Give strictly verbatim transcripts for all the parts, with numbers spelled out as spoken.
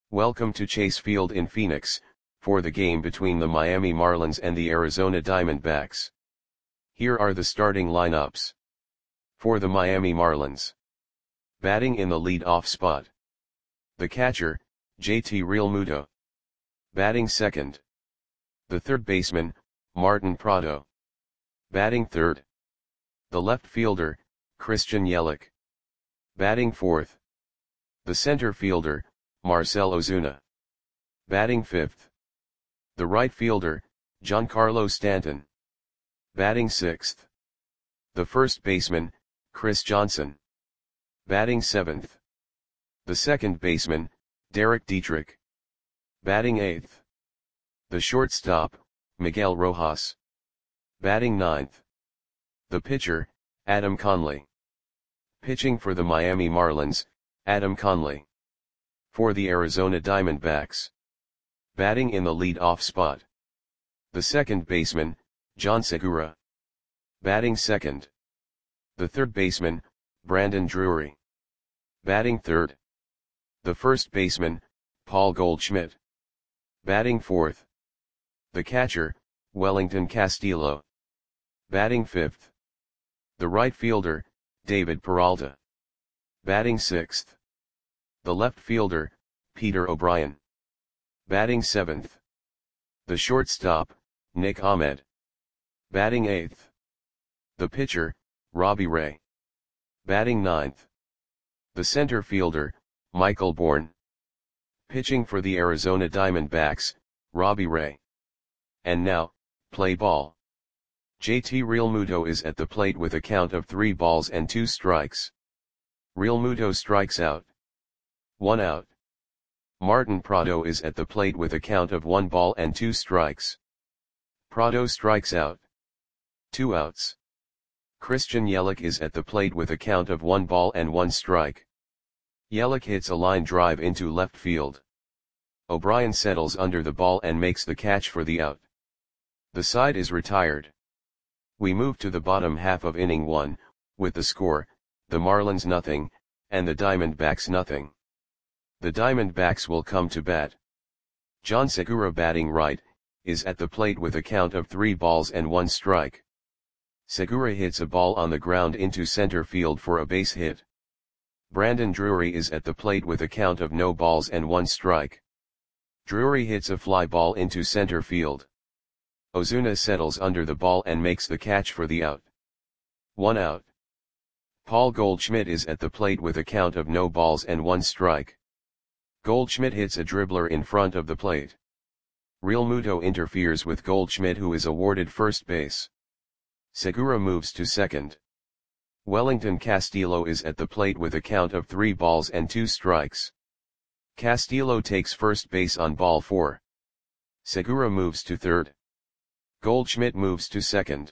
Welcome to Chase Field in Phoenix, for the game between the Miami Marlins and the Arizona Diamondbacks. Here are the starting lineups. For the Miami Marlins. Batting in the lead-off spot. The catcher, J T Realmuto. Batting second. The third baseman, Martin Prado. Batting third. The left fielder, Christian Yelich. Batting fourth. The center fielder, Marcell Ozuna. Batting fifth. The right fielder, Giancarlo Stanton. Batting sixth. The first baseman, Chris Johnson. Batting seventh. The second baseman, Derek Dietrich. Batting eighth. The shortstop, Miguel Rojas. Batting ninth. The pitcher, Adam Conley. Pitching for the Miami Marlins, Adam Conley. For the Arizona Diamondbacks. Batting in the lead-off spot. The second baseman, John Segura. Batting second. The third baseman, Brandon Drury. Batting third. The first baseman, Paul Goldschmidt. Batting fourth. The catcher, Wellington Castillo. Batting fifth. The right fielder, David Peralta. Batting sixth. The left fielder, Peter O'Brien. Batting seventh. The shortstop, Nick Ahmed. Batting eighth. The pitcher, Robbie Ray. Batting ninth. The center fielder, Michael Bourn. Pitching for the Arizona Diamondbacks, Robbie Ray. And now, play ball. J T Realmuto is at the plate with a count of three balls and two strikes. Realmuto strikes out. One out. Martin Prado is at the plate with a count of one ball and two strikes. Prado strikes out. Two outs. Christian Yelich is at the plate with a count of one ball and one strike. Yelich hits a line drive into left field. O'Brien settles under the ball and makes the catch for the out. The side is retired. We move to the bottom half of inning one, with the score, the Marlins nothing, and the Diamondbacks nothing. The Diamondbacks will come to bat. John Segura, batting right, is at the plate with a count of three balls and one strike. Segura hits a ball on the ground into center field for a base hit. Brandon Drury is at the plate with a count of no balls and one strike. Drury hits a fly ball into center field. Ozuna settles under the ball and makes the catch for the out. One out. Paul Goldschmidt is at the plate with a count of no balls and one strike. Goldschmidt hits a dribbler in front of the plate. Realmuto interferes with Goldschmidt, who is awarded first base. Segura moves to second. Wellington Castillo is at the plate with a count of three balls and two strikes. Castillo takes first base on ball four. Segura moves to third. Goldschmidt moves to second.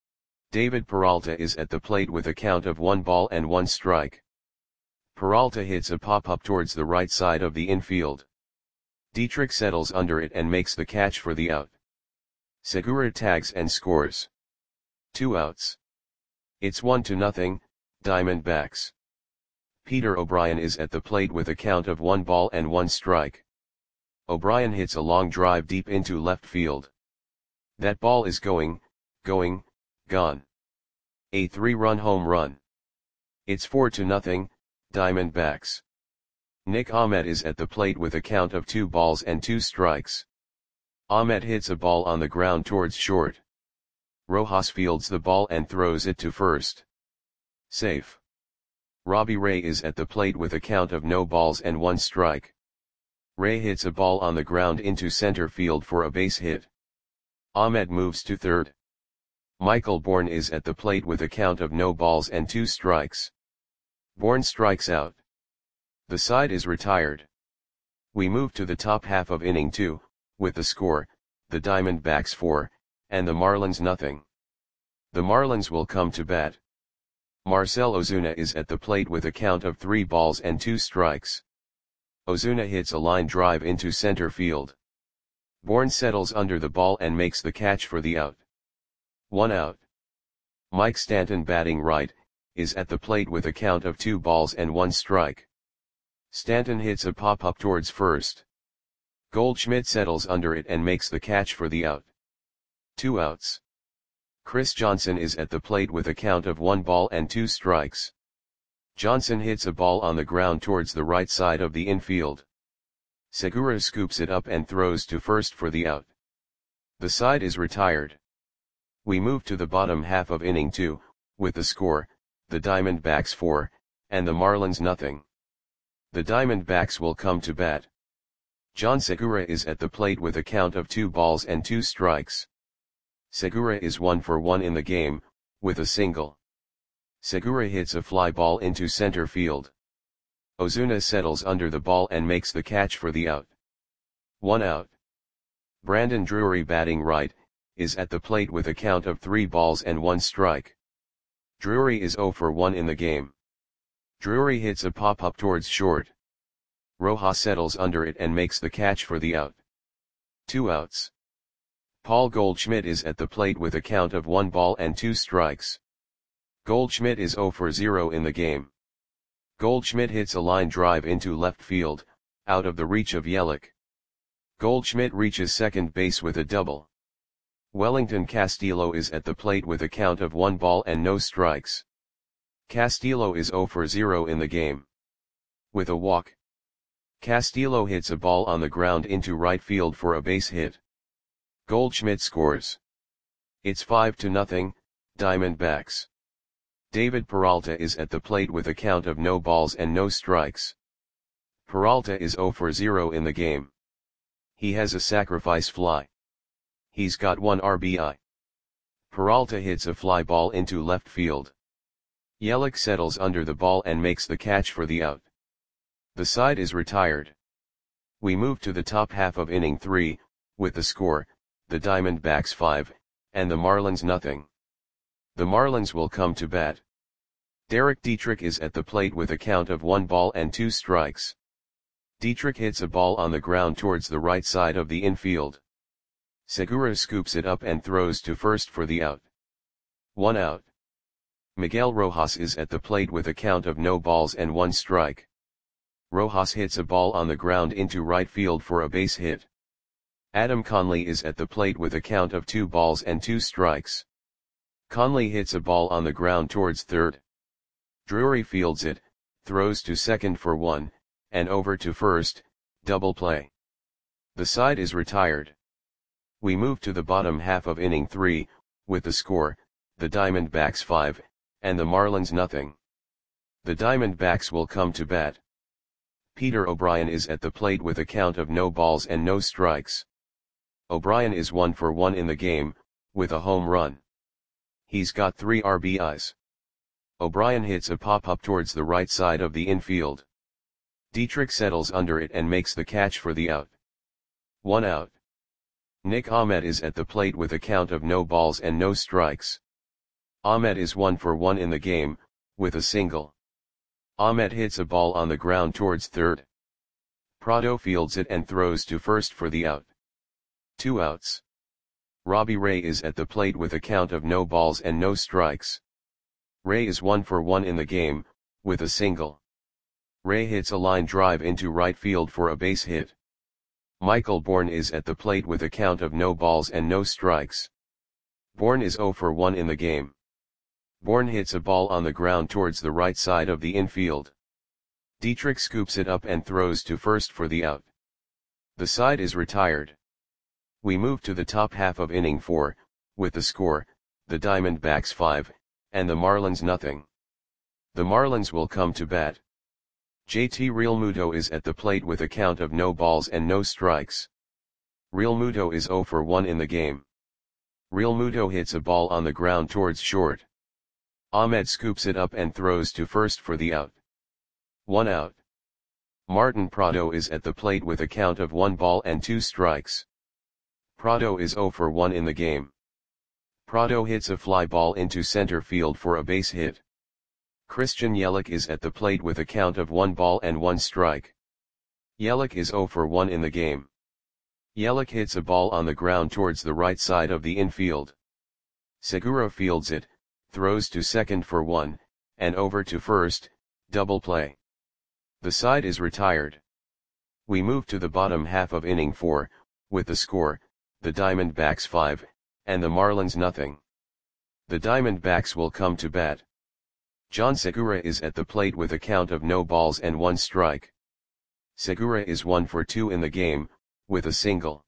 David Peralta is at the plate with a count of one ball and one strike. Peralta hits a pop-up towards the right side of the infield. Dietrich settles under it and makes the catch for the out. Segura tags and scores. Two outs. It's one to nothing, Diamondbacks. Peter O'Brien is at the plate with a count of one ball and one strike. O'Brien hits a long drive deep into left field. That ball is going, going, gone. A three-run home run. It's four to nothing, Diamondbacks. Nick Ahmed is at the plate with a count of two balls and two strikes. Ahmed hits a ball on the ground towards short. Rojas fields the ball and throws it to first. Safe. Robbie Ray is at the plate with a count of no balls and one strike. Ray hits a ball on the ground into center field for a base hit. Ahmed moves to third. Michael Bourn is at the plate with a count of no balls and two strikes. Bourn strikes out. The side is retired. We move to the top half of inning two, with the score, the Diamondbacks four, and the Marlins nothing. The Marlins will come to bat. Marcell Ozuna is at the plate with a count of three balls and two strikes. Ozuna hits a line drive into center field. Bourn settles under the ball and makes the catch for the out. One out. Mike Stanton, batting right, is at the plate with a count of two balls and one strike. Stanton hits a pop-up towards first. Goldschmidt settles under it and makes the catch for the out. Two outs. Chris Johnson is at the plate with a count of one ball and two strikes. Johnson hits a ball on the ground towards the right side of the infield. Segura scoops it up and throws to first for the out. The side is retired. We move to the bottom half of inning two, with the score, the Diamondbacks four, and the Marlins nothing. The Diamondbacks will come to bat. John Segura is at the plate with a count of two balls and two strikes. Segura is one for one in the game, with a single. Segura hits a fly ball into center field. Ozuna settles under the ball and makes the catch for the out. One out. Brandon Drury, batting right, is at the plate with a count of three balls and one strike. Drury is zero for one in the game. Drury hits a pop-up towards short. Rojas settles under it and makes the catch for the out. Two outs. Paul Goldschmidt is at the plate with a count of one ball and two strikes. Goldschmidt is zero for zero in the game. Goldschmidt hits a line drive into left field, out of the reach of Yelich. Goldschmidt reaches second base with a double. Wellington Castillo is at the plate with a count of one ball and no strikes. Castillo is zero for zero in the game. With a walk, Castillo hits a ball on the ground into right field for a base hit. Goldschmidt scores. It's five to nothing, Diamondbacks. David Peralta is at the plate with a count of no balls and no strikes. Peralta is zero for zero in the game. He has a sacrifice fly. He's got one R B I. Peralta hits a fly ball into left field. Yelich settles under the ball and makes the catch for the out. The side is retired. We move to the top half of inning three, with the score, the Diamondbacks five, and the Marlins nothing. The Marlins will come to bat. Derek Dietrich is at the plate with a count of one ball and two strikes. Dietrich hits a ball on the ground towards the right side of the infield. Segura scoops it up and throws to first for the out. One out. Miguel Rojas is at the plate with a count of no balls and one strike. Rojas hits a ball on the ground into right field for a base hit. Adam Conley is at the plate with a count of two balls and two strikes. Conley hits a ball on the ground towards third. Drury fields it, throws to second for one, and over to first, double play. The side is retired. We move to the bottom half of inning three, with the score, the Diamondbacks five, and the Marlins nothing. The Diamondbacks will come to bat. Peter O'Brien is at the plate with a count of no balls and no strikes. O'Brien is one for one in the game, with a home run. He's got three R B Is. O'Brien hits a pop-up towards the right side of the infield. Dietrich settles under it and makes the catch for the out. One out. Nick Ahmed is at the plate with a count of no balls and no strikes. Ahmed is one for one in the game, with a single. Ahmed hits a ball on the ground towards third. Prado fields it and throws to first for the out. Two outs. Robbie Ray is at the plate with a count of no balls and no strikes. Ray is one for one in the game, with a single. Ray hits a line drive into right field for a base hit. Michael Bourne is at the plate with a count of no balls and no strikes. Bourne is zero for one in the game. Bourne hits a ball on the ground towards the right side of the infield. Dietrich scoops it up and throws to first for the out. The side is retired. We move to the top half of inning four, with the score, the Diamondbacks five, and the Marlins nothing. The Marlins will come to bat. J T Realmuto is at the plate with a count of no balls and no strikes. Realmuto is zero for one in the game. Realmuto hits a ball on the ground towards short. Ahmed scoops it up and throws to first for the out. One out. Martin Prado is at the plate with a count of one ball and two strikes. Prado is zero for one in the game. Prado hits a fly ball into center field for a base hit. Christian Yelich is at the plate with a count of one ball and one strike. Yelich is zero for one in the game. Yelich hits a ball on the ground towards the right side of the infield. Segura fields it, throws to second for one, and over to first, double play. The side is retired. We move to the bottom half of inning four, with the score, the Diamondbacks five, and the Marlins nothing. The Diamondbacks will come to bat. John Segura is at the plate with a count of no balls and one strike. Segura is one for two in the game, with a single.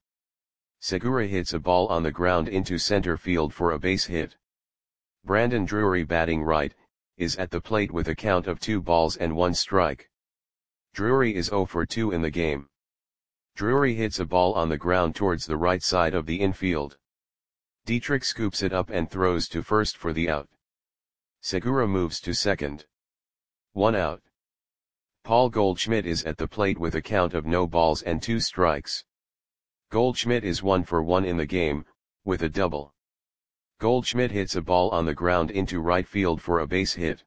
Segura hits a ball on the ground into center field for a base hit. Brandon Drury, batting right, is at the plate with a count of two balls and one strike. Drury is zero for two in the game. Drury hits a ball on the ground towards the right side of the infield. Dietrich scoops it up and throws to first for the out. Segura moves to second. One out. Paul Goldschmidt is at the plate with a count of no balls and two strikes. Goldschmidt is one for one in the game, with a double. Goldschmidt hits a ball on the ground into right field for a base hit.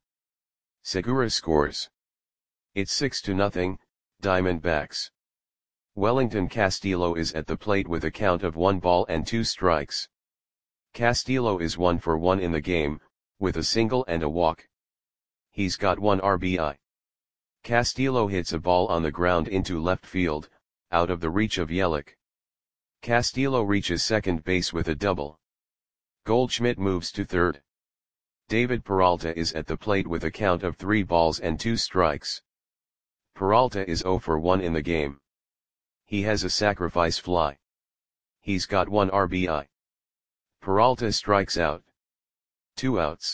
Segura scores. It's six to nothing, Diamondbacks. Wellington Castillo is at the plate with a count of one ball and two strikes. Castillo is one for one in the game, with a single and a walk. He's got one R B I. Castillo hits a ball on the ground into left field, out of the reach of Yelich. Castillo reaches second base with a double. Goldschmidt moves to third. David Peralta is at the plate with a count of three balls and two strikes. Peralta is zero for one in the game. He has a sacrifice fly. He's got one R B I. Peralta strikes out. Two outs.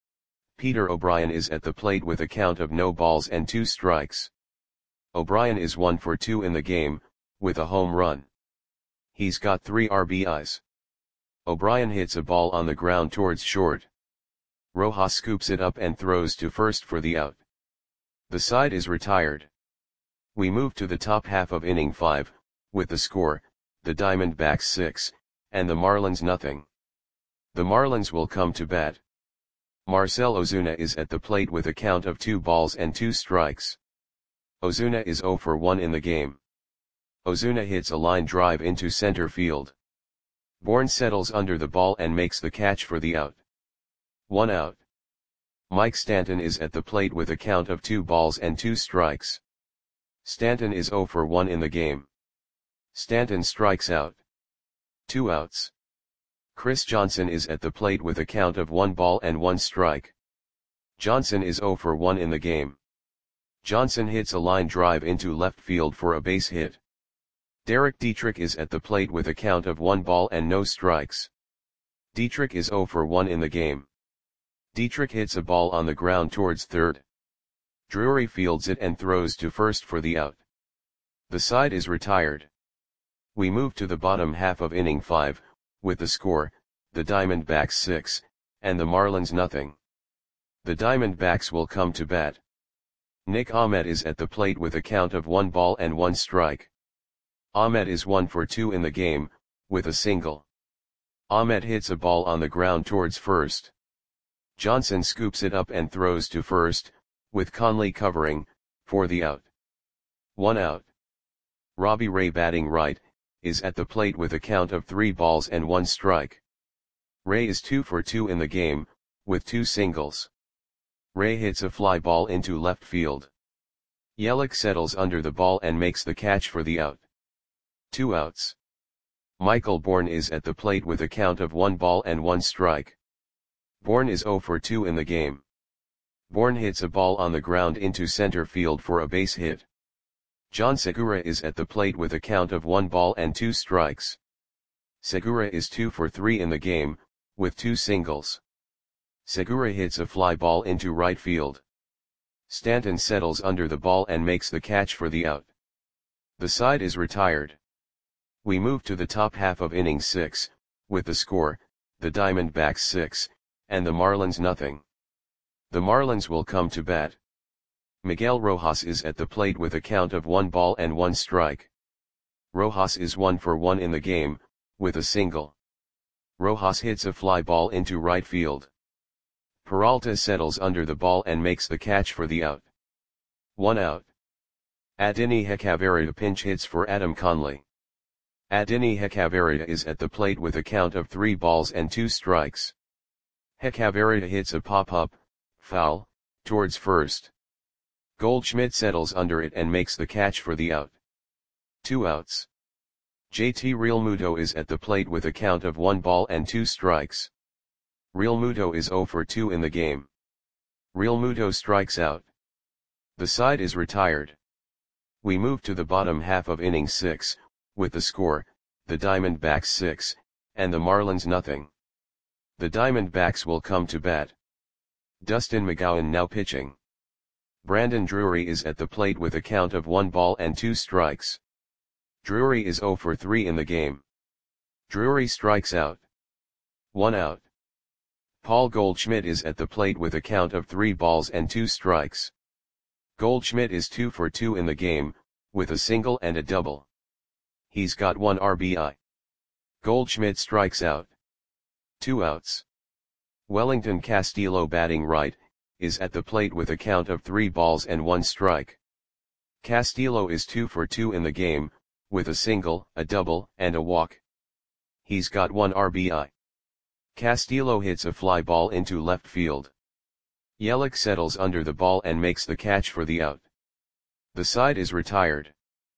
Peter O'Brien is at the plate with a count of no balls and two strikes. O'Brien is one for two in the game, with a home run. He's got three R B Is. O'Brien hits a ball on the ground towards short. Rojas scoops it up and throws to first for the out. The side is retired. We move to the top half of inning five, with the score, the Diamondbacks six, and the Marlins nothing. The Marlins will come to bat. Marcell Ozuna is at the plate with a count of two balls and two strikes. Ozuna is zero for one in the game. Ozuna hits a line drive into center field. Bourne settles under the ball and makes the catch for the out. One out. Mike Stanton is at the plate with a count of two balls and two strikes. Stanton is zero for one in the game. Stanton strikes out. Two outs. Chris Johnson is at the plate with a count of one ball and one strike. Johnson is zero for one in the game. Johnson hits a line drive into left field for a base hit. Derek Dietrich is at the plate with a count of one ball and no strikes. Dietrich is zero for one in the game. Dietrich hits a ball on the ground towards third. Drury fields it and throws to first for the out. The side is retired. We move to the bottom half of inning five, with the score, the Diamondbacks six, and the Marlins nothing. The Diamondbacks will come to bat. Nick Ahmed is at the plate with a count of one ball and one strike. Ahmed is one for two in the game, with a single. Ahmed hits a ball on the ground towards first. Johnson scoops it up and throws to first, with Conley covering, for the out. One out. Robbie Ray, batting right, is at the plate with a count of three balls and one strike. Ray is two for two in the game, with two singles. Ray hits a fly ball into left field. Yelich settles under the ball and makes the catch for the out. Two outs. Michael Bourne is at the plate with a count of one ball and one strike. Bourne is zero for two in the game. Bourne hits a ball on the ground into center field for a base hit. John Segura is at the plate with a count of one ball and two strikes. Segura is two for three in the game, with two singles. Segura hits a fly ball into right field. Stanton settles under the ball and makes the catch for the out. The side is retired. We move to the top half of inning six, with the score, the Diamondbacks six, and the Marlins nothing. The Marlins will come to bat. Miguel Rojas is at the plate with a count of one ball and one strike. Rojas is one for one in the game, with a single. Rojas hits a fly ball into right field. Peralta settles under the ball and makes the catch for the out. One out. Adeiny Hechavarria pinch hits for Adam Conley. Adeiny Hechavarria is at the plate with a count of three balls and two strikes. Hechavarria hits a pop-up, foul, towards first. Goldschmidt settles under it and makes the catch for the out. Two outs. J T Realmuto is at the plate with a count of one ball and two strikes. Realmuto is zero for two in the game. Realmuto strikes out. The side is retired. We move to the bottom half of inning six, with the score, the Diamondbacks six, and the Marlins nothing. The Diamondbacks will come to bat. Dustin McGowan now pitching. Brandon Drury is at the plate with a count of one ball and two strikes. Drury is zero for three in the game. Drury strikes out. One out. Paul Goldschmidt is at the plate with a count of three balls and two strikes. Goldschmidt is two for two in the game, with a single and a double. He's got one R B I. Goldschmidt strikes out. Two outs. Wellington Castillo batting right, is at the plate with a count of three balls and one strike. Castillo is two for two in the game, with a single, a double, and a walk. He's got one R B I. Castillo hits a fly ball into left field. Yelich settles under the ball and makes the catch for the out. The side is retired.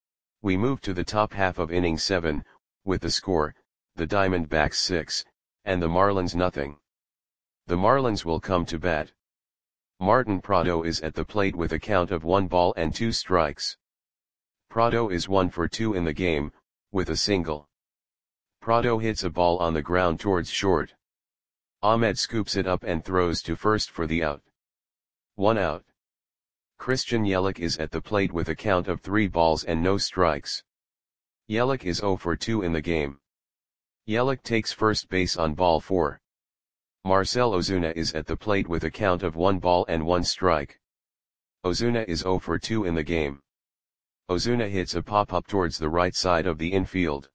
We move to the top half of inning seven, with the score, the Diamondbacks six, and the Marlins nothing. The Marlins will come to bat. Martin Prado is at the plate with a count of one ball and two strikes. Prado is one for two in the game, with a single. Prado hits a ball on the ground towards short. Ahmed scoops it up and throws to first for the out. One out. Christian Yelich is at the plate with a count of three balls and no strikes. Yelich is zero for two in the game. Yelich takes first base on ball four. Marcell Ozuna is at the plate with a count of one ball and one strike. Ozuna is zero for two in the game. Ozuna hits a pop-up towards the right side of the infield.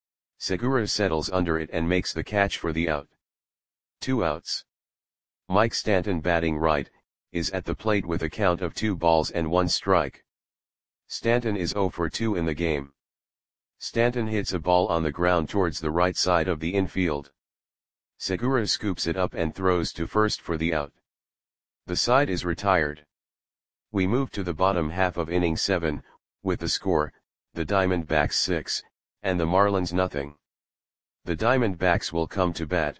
Segura settles under it and makes the catch for the out. Two outs. Mike Stanton batting right, is at the plate with a count of two balls and one strike. Stanton is zero for two in the game. Stanton hits a ball on the ground towards the right side of the infield. Segura scoops it up and throws to first for the out. The side is retired. We move to the bottom half of inning seven, with the score, the Diamondbacks six, and the Marlins nothing. The Diamondbacks will come to bat.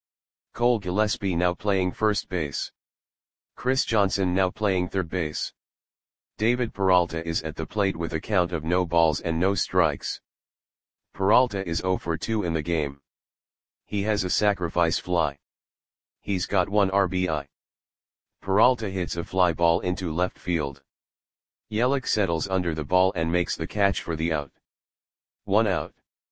Cole Gillespie now playing first base. Chris Johnson now playing third base. David Peralta is at the plate with a count of no balls and no strikes. Peralta is zero for two in the game. He has a sacrifice fly. He's got one R B I. Peralta hits a fly ball into left field. Yelich settles under the ball and makes the catch for the out. One out.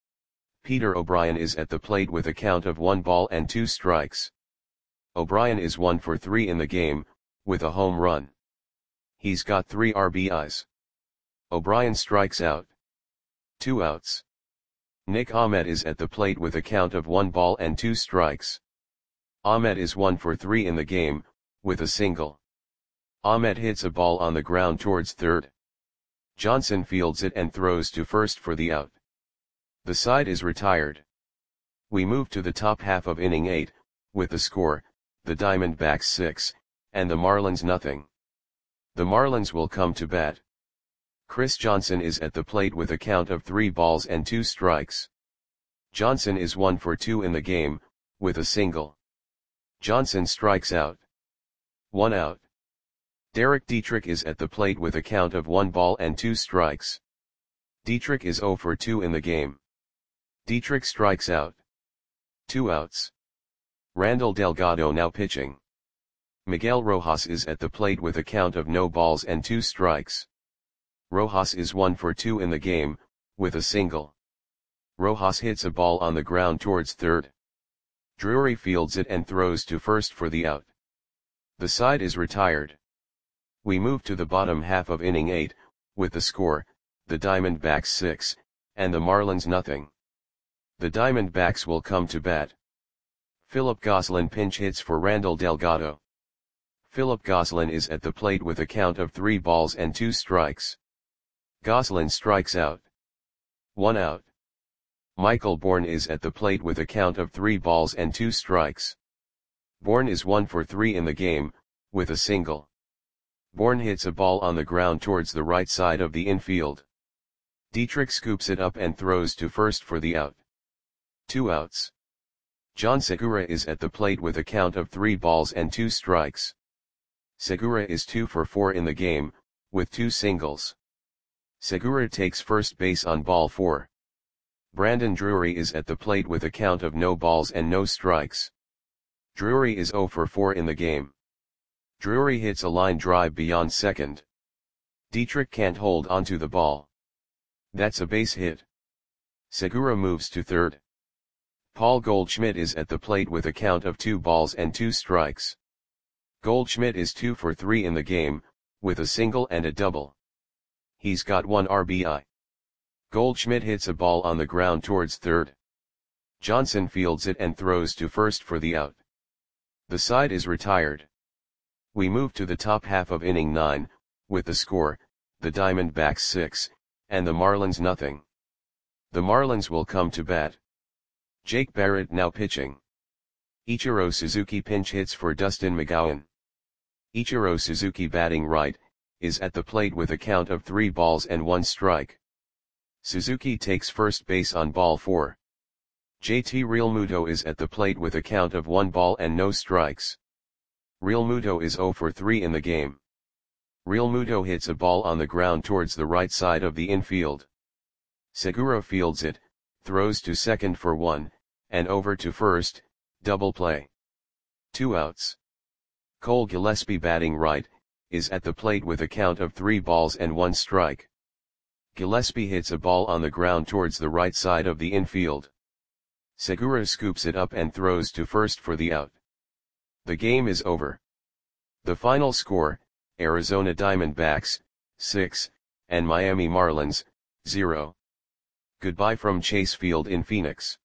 Peter O'Brien is at the plate with a count of one ball and two strikes. O'Brien is one for three in the game, with a home run. He's got three R B Is. O'Brien strikes out. Two outs. Nick Ahmed is at the plate with a count of one ball and two strikes. Ahmed is one for three in the game, with a single. Ahmed hits a ball on the ground towards third. Johnson fields it and throws to first for the out. The side is retired. We move to the top half of inning eight, with the score, the Diamondbacks six, and the Marlins nothing. The Marlins will come to bat. Chris Johnson is at the plate with a count of three balls and two strikes. Johnson is one for two in the game, with a single. Johnson strikes out. One out. Derek Dietrich is at the plate with a count of one ball and two strikes. Dietrich is zero for two in the game. Dietrich strikes out. Two outs. Randall Delgado now pitching. Miguel Rojas is at the plate with a count of no balls and two strikes. Rojas is one for two in the game, with a single. Rojas hits a ball on the ground towards third. Drury fields it and throws to first for the out. The side is retired. We move to the bottom half of inning eight, with the score, the Diamondbacks six, and the Marlins nothing. The Diamondbacks will come to bat. Philip Gosselin pinch hits for Randall Delgado. Philip Gosselin is at the plate with a count of three balls and two strikes. Gosselin strikes out. One out. Michael Bourne is at the plate with a count of three balls and two strikes. Bourne is one for three in the game, with a single. Bourne hits a ball on the ground towards the right side of the infield. Dietrich scoops it up and throws to first for the out. Two outs. John Segura is at the plate with a count of three balls and two strikes. Segura is two for four in the game, with two singles. Segura takes first base on ball four. Brandon Drury is at the plate with a count of no balls and no strikes. Drury is zero for four in the game. Drury hits a line drive beyond second. Dietrich can't hold onto the ball. That's a base hit. Segura moves to third. Paul Goldschmidt is at the plate with a count of two balls and two strikes. Goldschmidt is two for three in the game, with a single and a double. He's got one R B I. Goldschmidt hits a ball on the ground towards third. Johnson fields it and throws to first for the out. The side is retired. We move to the top half of inning nine, with the score, the Diamondbacks six, and the Marlins nothing. The Marlins will come to bat. Jake Barrett now pitching. Ichiro Suzuki pinch hits for Dustin McGowan. Ichiro Suzuki batting right, is at the plate with a count of three balls and one strike. Suzuki takes first base on ball four. J T Realmuto is at the plate with a count of one ball and no strikes. Realmuto is zero for three in the game. Realmuto hits a ball on the ground towards the right side of the infield. Segura fields it, throws to second for one, and over to first, double play. Two outs. Cole Gillespie batting right, is at the plate with a count of three balls and one strike. Gillespie hits a ball on the ground towards the right side of the infield. Segura scoops it up and throws to first for the out. The game is over. The final score, Arizona Diamondbacks, six, and Miami Marlins, zero. Goodbye from Chase Field in Phoenix.